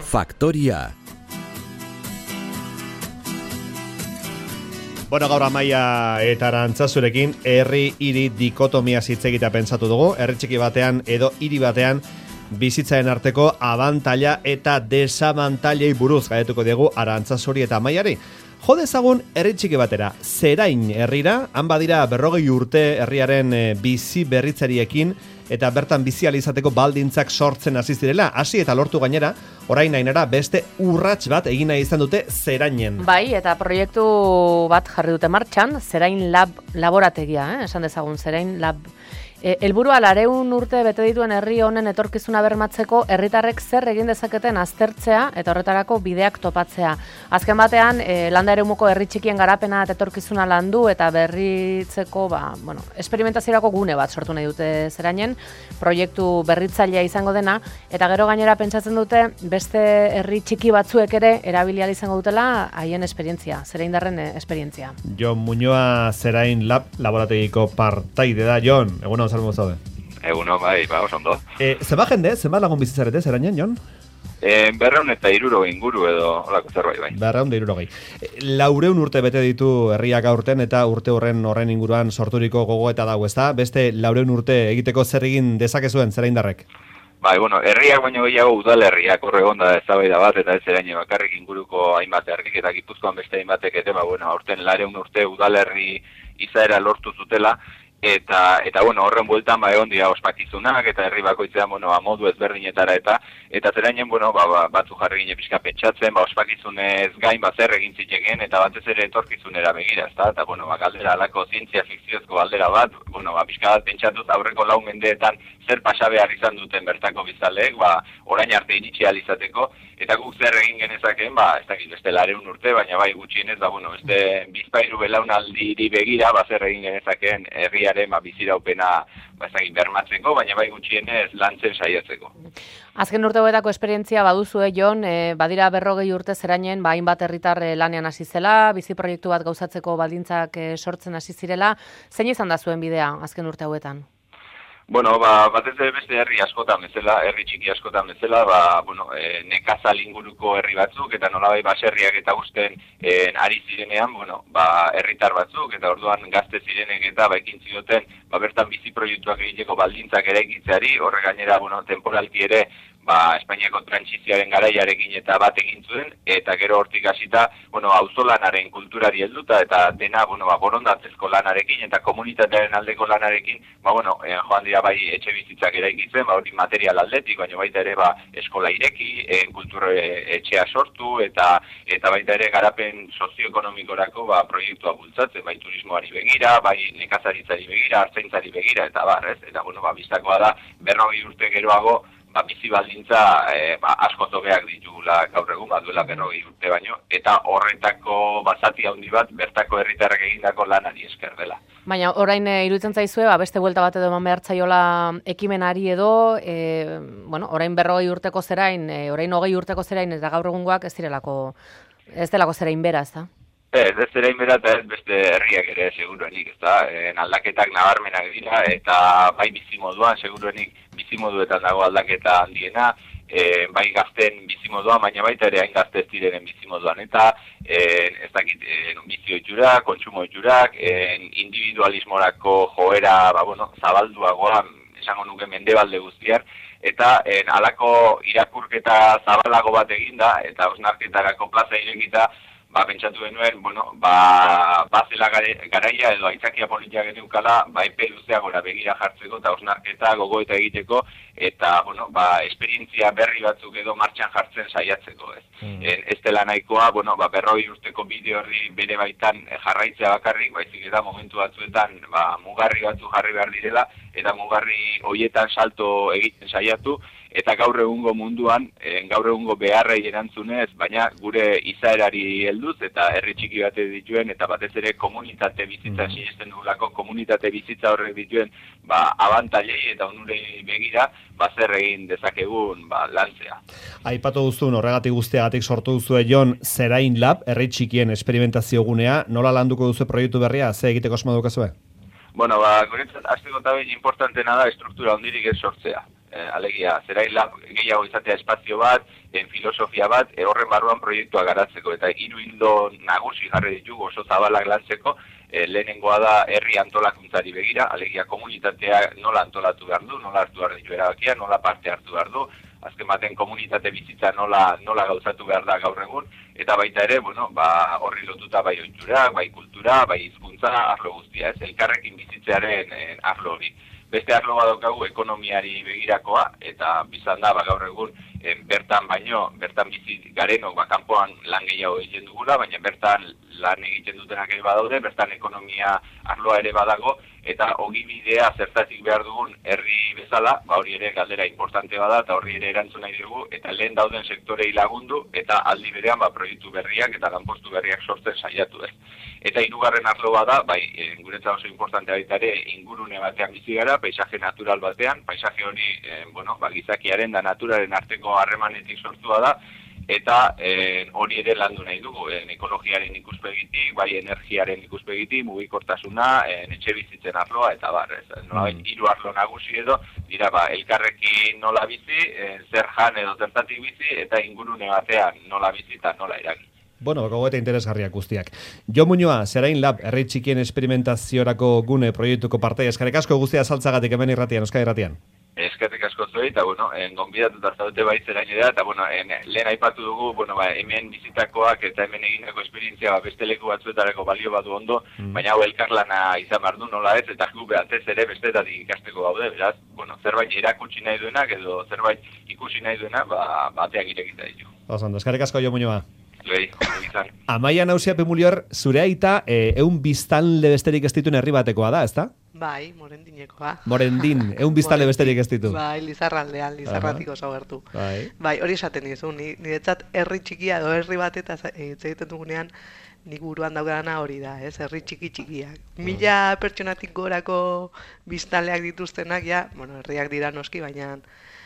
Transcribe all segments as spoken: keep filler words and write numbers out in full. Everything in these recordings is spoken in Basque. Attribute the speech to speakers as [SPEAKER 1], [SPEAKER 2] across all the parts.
[SPEAKER 1] Faktoria.
[SPEAKER 2] Bueno, gaur Amaia eta Arantzazurekin herri hiri dikotomia hitz egitea pentsatu dugu. Herri txiki batean edo hiri batean bizitzaren arteko abantaila eta desabantailei buruz galdetuko diegu Arantzazuri eta Amaiari. Jo dezagun herri txiki batera, Zerain herrira, han badira berrogei urte herriaren bizi berritzariekin eta bertan bizi ahal izateko baldintzak sortzen hasi zirela, hasi eta lortu gainera, orain Ainara beste urrats bat egin nahi izan dute Zerainen.
[SPEAKER 3] Bai, eta proiektu bat jarri dute martxan, Zerain Lab laborategia, eh? esan dezagun Zerain Lab. E, helburua lareun urte bete dituen herri honen etorkizuna bermatzeko herritarrek zer egin dezaketen aztertzea eta horretarako bideak topatzea. Azken batean, e, landa eremuko herri txikien garapena eta etorkizuna landu eta berritzeko, ba, bueno, esperimentaziorako gune bat sortu nahi dute Zerainen, proiektu berritzailea izango dena, eta gero gainera pentsatzen dute beste herri txiki batzuek ere erabili ahal izango dutela haien esperientzia, Zeraindarren esperientzia.
[SPEAKER 2] Jon Muñoa, Zerain Lab laborategiko partaide da. Jon, egunon zalmo zaude.
[SPEAKER 4] Egunon, bai, ba, oso ondo.
[SPEAKER 2] E, zeba jende, zeba lagun bizitzarete Zerainen, Jon?
[SPEAKER 4] E, berreun eta iruro inguru edo olako zerbait, bai.
[SPEAKER 2] Berreun da irurogei. E, laureun urte bete ditu herriak aurten eta urte horren horren inguruan sorturiko gogoeta dago, ezta? Beste laureun urte egiteko zer egin dezakezuen Zeraindarrek?
[SPEAKER 4] Bai, bueno, herriak baino gehiago udalerriak horre egon da eztabaida bat eta ez Zerain bakarrik inguruko hainbat herrik eta Gipuzkoan beste hainbatek ere, ba, bueno, aurten lareun urte udalerri izaera lortu zutela. Eta, eta bueno, horren bueltan ba egon dira ospakizunak eta herri bakoitzean, bueno, ba, modu ezberdinetara eta eta Zerainen, bueno, ba, ba, batzu jarri gine pixka pentsatzen, ba, ospakizunez gain bat zer egin zitekeen eta batez ere etorkizunera begira, ezta? Eta, bueno, ba, galdera alako zientzia fikziozko galdera bat, bueno, ba, pixka bat pentsatuz aurreko lau mendeetan zer pasa behar izan duten bertako bizaleek, ba, orain arte iritsi ahal izateko, eta guk zer egin genezakeen, ba, ez dakit, beste lareun urte, baina bai gutxienez, ba, bueno, beste bizpahiru belaunaldiri begira, ba, zer egin genezakeen herriaren ba, biziraupena ba, ez dakit, bermatzeko, baina bai gutxienez lantzen saiatzeko.
[SPEAKER 3] Azken urteetako esperientzia baduzue, Jon, e, badira berrogei urte Zerainen, ba, hainbat herritar lanean hasi zela, bizi proiektu bat gauzatzeko baldintzak e, sortzen hasi zirela. Zein izan da zuen bidea azken urte hauetan?
[SPEAKER 4] Bueno, ba, batez ere beste herri askotan bezala, herri txiki askotan bezala, ba, bueno, e, nekazal inguruko herri batzuk, eta nolabai baserriak eta usten e, ari zirenean, bueno, ba, herritar batzuk, eta orduan gazte zirenek eta ba, ekin zioten, ba, bertan bizi proiektuak egiteko baldintzak eraikitzeari, horre gainera, bueno, temporalki ere, ba, Espainiako trantsiziaren garaiarekin eta bat egin zuen, eta gero hortik hasita, bueno, auzolanaren kulturari helduta, eta dena, bueno, ba, borondatzezko lanarekin, eta komunitatearen aldeko lanarekin, ba, bueno, eh, joan dira bai etxe bizitzak eraikitzen, ba, hori material aldetik, baina baita ere, ba, eskola ireki, eh, kultur etxea sortu, eta eta baita ere garapen sozioekonomikorako, ba, proiektua bultzatzen, bai turismoari begira, bai nekazaritzari begira, artzaintzari begira, eta bar, ez? Eta, bueno, ba, bistakoa da, berrogei urte geroago, ba, bizi baldintza e, ba, asko zobeak ditugula gaur egun, bat duela berrogei urte baino, eta horretako bazati handi bat bertako herritarrek egindako lanari esker dela.
[SPEAKER 3] Baina orain e, iruditzen zaizue, ba, beste buelta bat edo eman behar zaiola ekimenari edo, e, bueno, orain berrogei urteko Zerain, e, orain hogei urteko Zerain eta gaur egungoak ez direlako, ez delako Zerain bera, ez da?
[SPEAKER 4] Ez, ez Zerain bera eta ez beste herriak ere seguruenik, ez da? E, aldaketak nabarmenak dira eta bai bizimoduan, seguruenik bizimoduetan dago aldaketa handiena, e, bai gazten bizimoduan, baina baita ere hain gazte ez direnen bizimoduan, eta e, ez dakit, e, bizio itxurak, kontsumo itxurak, e, individualismorako joera, ba, bueno, zabalduagoa, esango nuke mendebalde guztiar, eta en, alako irakurketa zabalago bat eginda, eta osnarketarako plaza irekita, ba, pentsatu denuen, bueno, ba, bazela garaia edo aitzakia politia geneukala, ba, epe luzea gora begira jartzeko eta osnarketa gogoeta egiteko, eta, bueno, ba, esperientzia berri batzuk edo martxan jartzen saiatzeko, ez. Mm. En, ez dela nahikoa, bueno, ba, berrogei urteko bideo horri bere baitan jarraitzea bakarrik, baizik eta momentu batzuetan, ba, mugarri batzu jarri behar direla, eta mugarri hoietan salto egiten saiatu, eta gaur egungo munduan, e, gaur egungo beharrei erantzunez, baina gure izaerari helduz eta herri txiki bate dituen, eta batez ere komunitate bizitza sinesten dugulako, komunitate bizitza horrek dituen, ba, abantailei eta onurei begira, ba, zer egin dezakegun, ba, lantzea.
[SPEAKER 2] Aipatu duzun, horregatik guztiagatik sortu duzue, Jon, Zerain Lab, herri txikien esperimentazio gunea, nola landuko duzu proiektu berria, ze egiteko asmo dukazue?
[SPEAKER 4] Bueno, ba, guretzat, azteko eta behin importantena da, estruktura hondirik ez sortzea. e, alegia, zerain lab gehiago izatea espazio bat, e, filosofia bat, e, horren barruan proiektua garatzeko, eta hiru ildo nagusi jarri ditugu oso zabalak lantzeko, e, lehenengoa da herri antolakuntzari begira, alegia komunitatea nola antolatu behar du, nola hartu behar ditu erabakia, nola parte hartu behar du, azken baten komunitate bizitza nola, nola gauzatu behar da gaur egun, eta baita ere, bueno, ba, horri lotuta bai ohitura, bai kultura, bai hizkuntza, arlo guztia, ez, elkarrekin bizitzearen eh, arlo hori. Beste arlo bat daukagu ekonomiari begirakoa, eta bizan da, ba, gaur egun, eh, bertan baino, bertan bizi garenok, ba, kanpoan lan gehiago egiten dugula, baina bertan lan egiten dutenak ere badaude, bertan ekonomia arloa ere badago, eta ogibidea zertatik behar dugun herri bezala, ba hori ere galdera importante bada, eta horri ere erantzun nahi dugu, eta lehen dauden sektorei lagundu, eta aldi berean ba, proiektu berriak eta lanpostu berriak sortzen saiatu ez. Eta hirugarren arlo bada, bai, e, guretzat oso importante baita ere ingurune batean bizi gara, paisaje natural batean, paisaje hori, e, bueno, ba, gizakiaren da naturaren arteko harremanetik sortua da, eta eh, hori ere landu nahi dugu, eh, ekologiaren ikuspegitik, bai energiaren ikuspegitik, mugikortasuna, eh, etxe bizitzen arloa, eta bar, ez, nola, mm. hiru arlo nagusi edo, dira, ba, elkarrekin nola bizi, eh, zer jan edo zertatik bizi, eta ingurune batean nola bizi eta nola eragi.
[SPEAKER 2] Bueno, gogoeta interesgarriak guztiak. Jo Muñoa, Zerain Lab, herri txikien esperimentaziorako gune proiektuko parteia, eskarek asko guztia saltzagatik hemen irratian, Euskadi irratian.
[SPEAKER 4] Eskerrik asko zuei, eta, bueno, gonbidatuta zaudete bai Zerain da, eta, bueno, en, lehen aipatu dugu, bueno, ba, hemen bizitakoak eta hemen egindako esperientzia, ba, beste leku batzuetarako balio badu ondo, mm. baina hau elkarlana izan behar du, nola ez, eta gu behatez ere bestetatik ikasteko gaude, beraz, bueno, zerbait erakutsi nahi duenak, edo zerbait ikusi nahi duenak, ba, bateak irekita ditu.
[SPEAKER 2] Osondo, eskerrik asko Jo Muñoa.
[SPEAKER 4] Zuei, izan.
[SPEAKER 2] Amaia Nausia Pemulior, zure aita, e, eun biztanle besterik ez dituen herri batekoa da, ezta?
[SPEAKER 1] Bai, Morendinekoa.
[SPEAKER 2] Morendin, eun biztanle besterik ez ditu.
[SPEAKER 1] Bai, Lizarraldean, Lizarratik oso gertu.
[SPEAKER 2] Bai.
[SPEAKER 1] Bai, hori esaten dizu, niretzat herri txikia edo herri bat eta hitz egiten dugunean nik buruan daugarana hori da, ez, herri txiki txikiak. Mila pertsonatik gorako biztanleak dituztenak, ja, bueno, herriak dira noski, baina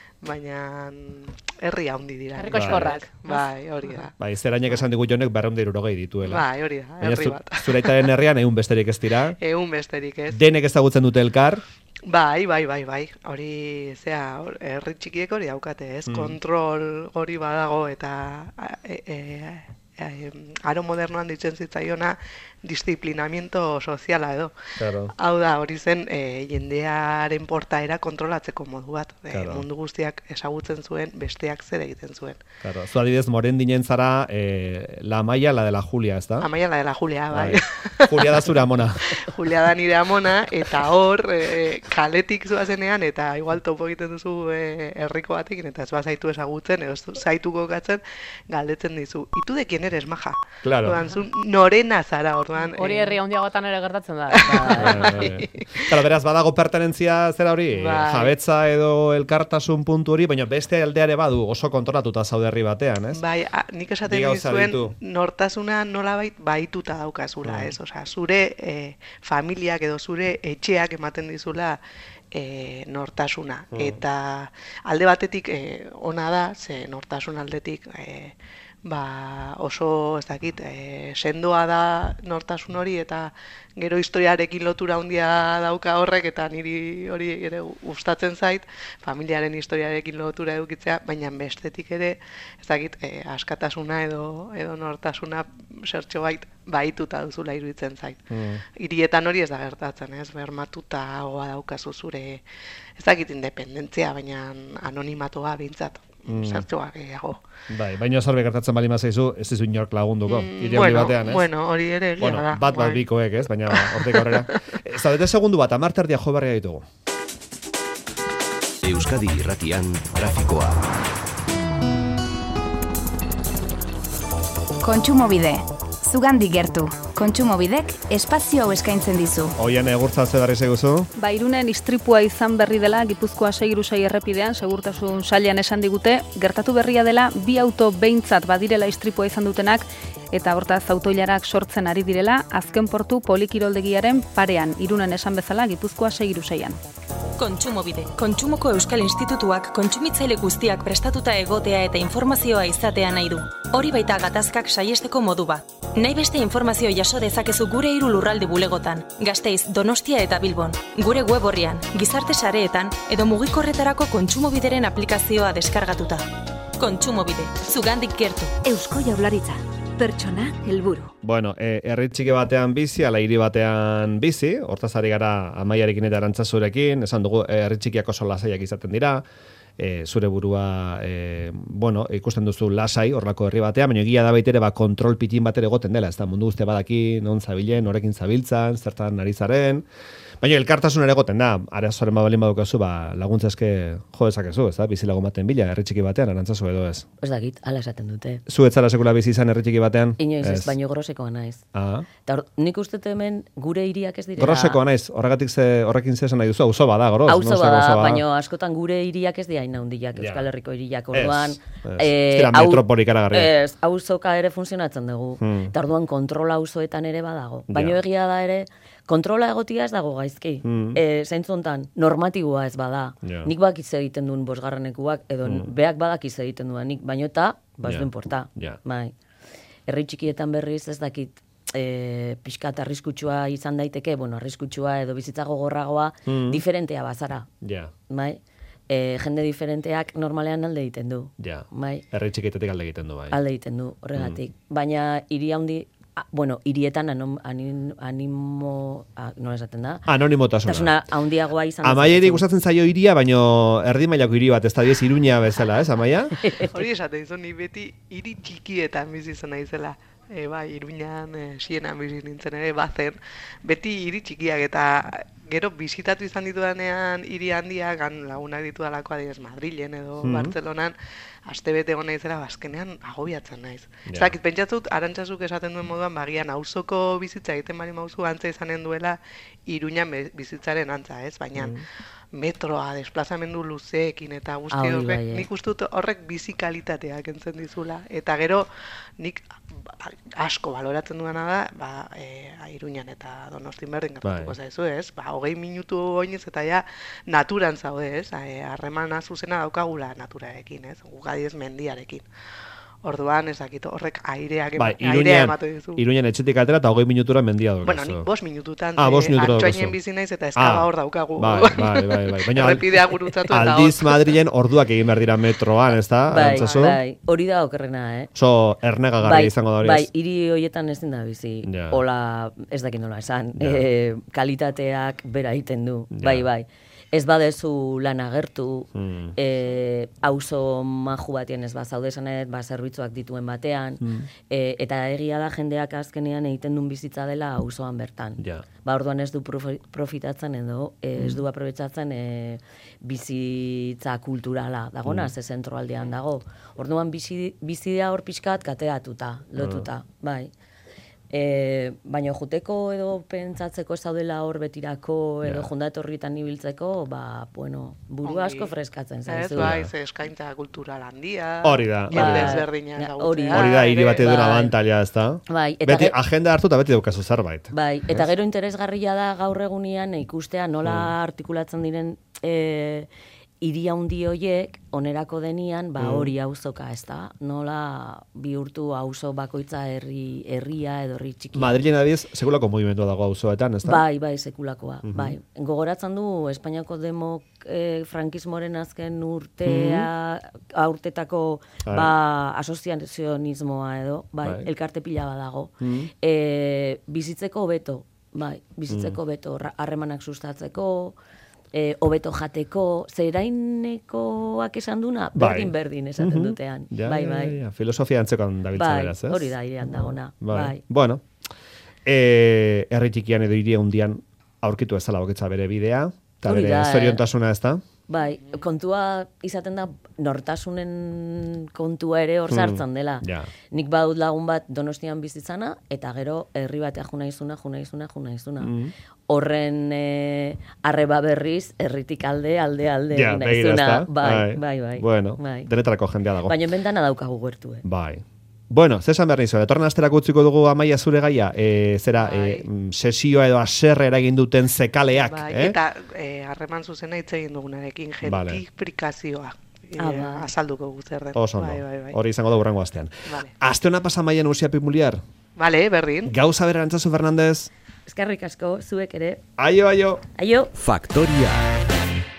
[SPEAKER 1] baina herri handi dira.
[SPEAKER 3] Herriko eskorrak.
[SPEAKER 1] Bai, hori da.
[SPEAKER 2] Bai, Zerainek esan digu jonek berrehun eta hirurogei dituela.
[SPEAKER 1] Bai, hori da, herri bat.
[SPEAKER 2] Zure aitaren herrian ehun besterik ez dira.
[SPEAKER 1] Ehun besterik ez.
[SPEAKER 2] Denek ezagutzen dute elkar.
[SPEAKER 1] Bai, bai, bai, bai. Hori, zea, herri txikiek hori daukate, ez? Mm. Kontrol hori badago eta e, e, e, aro modernoan ditzen zitzaiona disciplinamiento soziala edo.
[SPEAKER 2] Claro.
[SPEAKER 1] Hau da, hori zen e, jendearen portaera kontrolatzeko modu bat.
[SPEAKER 2] Claro.
[SPEAKER 1] E, mundu guztiak ezagutzen zuen, besteak zer egiten zuen.
[SPEAKER 2] Claro. Zu adibidez Morendinen zara eh, la Amaia, la de la Julia, ez da?
[SPEAKER 1] Amaia, la de la Julia, bai.
[SPEAKER 2] bai. Julia da zure amona.
[SPEAKER 1] Julia da nire amona, eta hor e, kaletik zuazenean, eta igual topo egiten duzu e, herriko batekin, eta ez bazaitu ezagutzen, edo zaitu gokatzen, galdetzen dizu. Itu de quien eres, maja?
[SPEAKER 2] Claro.
[SPEAKER 1] Odan, zu norena zara, orduan.
[SPEAKER 3] Hori herri handiagotan ere gertatzen da.
[SPEAKER 2] Claro, beraz, badago pertenentzia zera hori,
[SPEAKER 1] bai.
[SPEAKER 2] Jabetza edo elkartasun puntu hori, baina beste aldeare badu oso kontrolatuta zaude herri batean, ez?
[SPEAKER 1] Bai, a, nik esaten dizuen nortasuna nolabait baituta daukazula, ez? Osea, zure e, familiak edo zure etxeak ematen dizula e, nortasuna. Mm. Eta alde batetik e, ona da, ze nortasun aldetik e, ba, oso, ez dakit, e, sendoa da nortasun hori eta gero historiarekin lotura handia dauka horrek eta niri hori ere gustatzen zait, familiaren historiarekin lotura edukitzea, baina bestetik ere, ez dakit, e, askatasuna edo edo nortasuna zertxo bait baituta duzula iruditzen zait. Mm. Hirietan hori ez da gertatzen, ez, bermatuta goa daukazu zure, ez dakit independentzia, baina anonimatoa bintzat. Mm. Zertxoak gehiago.
[SPEAKER 2] Bai, baina zorbe gertatzen bali mazaizu, ez dizu inork lagunduko,
[SPEAKER 1] mm,
[SPEAKER 2] hiri
[SPEAKER 1] bueno,
[SPEAKER 2] batean, ez?
[SPEAKER 1] Bueno, hori ere egia
[SPEAKER 2] bueno,
[SPEAKER 1] da.
[SPEAKER 2] Bat bat
[SPEAKER 1] bai.
[SPEAKER 2] bikoek, ez? Baina hortik aurrera. Zaudete segundu bat, amarterdia jo berria ditugu.
[SPEAKER 5] Euskadi irratian trafikoa.
[SPEAKER 6] Kontsumobide. Zugandik gertu. Kontsumobidek espazio hau eskaintzen dizu.
[SPEAKER 2] Oian egurtza ze berri seguzu?
[SPEAKER 7] Ba, Irunen istripua izan berri dela Gipuzkoa Segirusai errepidean, segurtasun sailean esan digute, gertatu berria dela bi auto behintzat badirela istripua izan dutenak, eta hortaz autoilarak sortzen ari direla, azken portu polikiroldegiaren parean, Irunen esan bezala Gipuzkoa Segirusaian.
[SPEAKER 8] Kontsumobide. Kontsumoko Euskal Institutuak kontsumitzaile guztiak prestatuta egotea eta informazioa izatea nahi du. Hori baita gatazkak saiesteko modu bat. Nahi beste informazio jaso dezakezu gure hiru lurralde bulegotan, Gasteiz, Donostia eta Bilbon, gure web orrian, gizarte sareetan edo mugikorretarako Kontsumobideren aplikazioa deskargatuta. Kontsumobide, zugandik gertu.
[SPEAKER 6] Eusko Jaurlaritza, pertsona helburu.
[SPEAKER 2] Bueno, e, herri txiki batean bizi, ala hiri batean bizi, hortaz ari gara Amaiarekin eta Arantzazurekin, esan dugu herri txikiak oso lasaiak izaten dira, e, zure burua, e, bueno, ikusten duzu lasai, horrelako herri batean, baina egia da baitere ba, kontrol pitin bat ere egoten dela, ez da mundu guztia badaki, non zabilen, norekin zabiltzan, zertan ari zaren, baina elkartasun ere egoten da, arazoren babalin badukazu, ba, laguntza eske jo dezakezu, ez da, bizilagun baten bila, herri txiki batean, Arantzazu edo ez.
[SPEAKER 3] Ez dakit, ala esaten dute.
[SPEAKER 2] Zu ez zara sekula bizi izan herri txiki batean?
[SPEAKER 3] Inoiz ez, baino grosekoa naiz.
[SPEAKER 2] Ah.
[SPEAKER 3] Ta nik uste hemen gure hiriak ez direla.
[SPEAKER 2] Grosekoa naiz, horregatik ze, horrekin ze esan nahi duzu, auzo bada, gros.
[SPEAKER 3] Auzo no, bada, baina askotan gure hiriak ez dira inaundiak, Euskal Herriko hiriak, orduan.
[SPEAKER 2] Ez, ez, ez metropolik aragarri.
[SPEAKER 3] Ez, auzoka ere funtzionatzen dugu. Hmm. Eta orduan kontrola auzoetan ere badago. Baina ja. Egia da ere, kontrola egotia ez dago gaizki. Hmm. E, Zaintzontan, normatiboa ez bada. Ja. Nik bakiz egiten duen bosgarrenekuak, edo hmm. beak badakiz egiten duen nik, baino eta, ba ez ja. Du importa. Ja. Bai. Herri txikietan berriz ez dakit, e, pixkat arriskutsua izan daiteke, bueno, arriskutsua edo bizitza gogorragoa, hmm. diferentea bazara. Ja. Bai. E, jende diferenteak normalean alde egiten du. Ja. Bai.
[SPEAKER 2] Herri txikietetik alde egiten du, bai.
[SPEAKER 3] Alde egiten du, horregatik. Hmm. Baina hiri handi, bueno, hirietan anom, anim, animo, a, no esaten da?
[SPEAKER 2] Anonimotasuna.
[SPEAKER 3] Tasuna handiagoa izan.
[SPEAKER 2] Amaiari gustatzen zaio hiria, baino erdi mailako hiri bat, ez da diez Iruña bezala, ez, Amaia?
[SPEAKER 1] Hori esaten izan, ni beti hiri txikietan bizi izan naizela. E, bai, Iruñan, e, Sienan bizi nintzen ere, bazen. Beti hiri txikiak eta gero bizitatu izan ditudanean hiri handiak, gan lagunak ditudalako adibidez Madrilen edo mm-hmm. Bartzelonan, astebete egon naizela, bazkenean agobiatzen naiz. Yeah. Ez dakit, pentsatzut, Arantzazuk esaten duen moduan, bagian auzoko bizitza egiten bali mauzu antza izanen duela Iruñan bizitzaren antza, ez? Baina mm-hmm. metroa, desplazamendu luzeekin eta guzti ah, horrek, bai, nik uste dut horrek bizi kalitatea kentzen dizula. Eta gero, nik asko baloratzen duena da, ba, e, Iruñan eta Donostin berdin gertatuko bai. Zaizu, ez? Ba, hogei minutu oinez eta ja naturan zaude, ez? Harremana zuzena daukagula naturarekin, ez? Gugadiez mendiarekin. Orduan, ezakit, horrek aireak
[SPEAKER 2] bai, airea ematen dizu. Iruñan etxetik atera eta hogei minutura mendia dugu.
[SPEAKER 1] Bueno, nik bost minututan,
[SPEAKER 2] ah,
[SPEAKER 1] antxoainen bizi naiz eta eskaba ah, hor daukagu.
[SPEAKER 2] Bai, bai, bai. bai. Baina,
[SPEAKER 1] errepidea gurutzatu eta
[SPEAKER 2] aldiz Madrilen orduak egin behar dira metroan, ez da?
[SPEAKER 3] Bai, Arantzazu? Bai, hori da okerrena, eh?
[SPEAKER 2] So, ernegagarri bai, izango da hori.
[SPEAKER 3] Bai, hiri horietan ezin da bizi. Ja. Hola, ez dakit nola esan. Ja. E, kalitateak bera egiten du. Ja. Bai, bai. Ez badezu lan agertu, mm. e, auzo maju batien ez bazaude esanet, ba, zerbitzuak dituen batean, mm. e, eta egia da jendeak azkenean egiten duen bizitza dela auzoan bertan. Yeah. Ba, orduan ez du profitatzen edo, e, ez du aprobetsatzen e, bizitza kulturala dagona, mm. ze zentroaldean dago. Orduan bizi, bizidea hor pixkat kateatuta, lotuta, mm. bai. E, baina juteko edo pentsatzeko ez daudela hor betirako edo yeah. Jundatorritan ibiltzeko, ba, bueno, buru asko freskatzen zaizu.
[SPEAKER 1] Ez, bai, ze eskaintza kultural handia.
[SPEAKER 2] Hori da.
[SPEAKER 1] Jende ezberdina ezagutzea.
[SPEAKER 2] Hori da, hiri bate duen abantaila, ez da?
[SPEAKER 3] Bai.
[SPEAKER 2] Beti, agenda hartu eta beti daukazu zerbait.
[SPEAKER 3] Bai, eta gero interesgarria da gaur egunean ikustea nola mm. artikulatzen diren e, hiri handi horiek onerako denian, ba hori mm. auzoka, ez da? Nola bihurtu auzo bakoitza herri herria edo herri txiki.
[SPEAKER 2] Madrilen adiez, sekulako mugimendua dago auzoetan, ez da?
[SPEAKER 3] Bai, bai, sekulakoa, mm-hmm. bai. Gogoratzen du, Espainiako demok eh, frankismoren azken urtea, mm-hmm. aurtetako ba, asoziazionismoa edo, bai, bai. Elkarte pila badago. Mm-hmm. E, bizitzeko hobeto, bai, bizitzeko hobeto, mm. harremanak sustatzeko, E, obeto jateko, zerainekoak esan duna, berdin-berdin esaten mm-hmm. dutean.
[SPEAKER 2] Ja,
[SPEAKER 3] bai, bai.
[SPEAKER 2] Ja, ja. Filosofia antzekoan dabiltzen
[SPEAKER 3] bai,
[SPEAKER 2] beraz, ez?
[SPEAKER 3] Hori da, irean dagona. Bai. bai.
[SPEAKER 2] Bueno, e, herri txikian edo hiria hundian aurkitu ezala boketza bere bidea, eta bere zoriontasuna ez da?
[SPEAKER 3] Bai, kontua izaten da nortasunen kontua ere hor sartzen dela. Mm, yeah. Nik badut lagun bat Donostian bizitzana, eta gero herri batea juna izuna, juna izuna, juna izuna. Mm. Horren e, arreba berriz, herritik alde, alde, alde.
[SPEAKER 2] Ja, yeah,
[SPEAKER 3] izuna. Bai, bai, bai.
[SPEAKER 2] Bueno,
[SPEAKER 3] bai.
[SPEAKER 2] denetarako jendea dago.
[SPEAKER 3] Baina bentana daukagu gertu, eh?
[SPEAKER 2] Bai. Bueno, zesan behar nizu, etorren asterak utziko dugu Amaia zure gaia, e, zera, bai. e, sesioa edo aserre eragin duten zekaleak.
[SPEAKER 1] Bai,
[SPEAKER 2] eh?
[SPEAKER 1] Eta harreman e, zuzena hitz egin dugunarekin, gentrifikazioa. Ah, ba. Azalduko guzerren.
[SPEAKER 2] Oso,
[SPEAKER 1] bai, bai, bai.
[SPEAKER 2] Hori izango da urrengo astean.
[SPEAKER 1] Vale.
[SPEAKER 2] Aste hona pasa Amaia Nusia Pimuliar?
[SPEAKER 1] Vale, berdin.
[SPEAKER 2] Gauza bera Arantzazu Fernandez?
[SPEAKER 9] Eskerrik asko, zuek ere.
[SPEAKER 2] Aio, aio.
[SPEAKER 9] Aio.
[SPEAKER 5] Faktoria.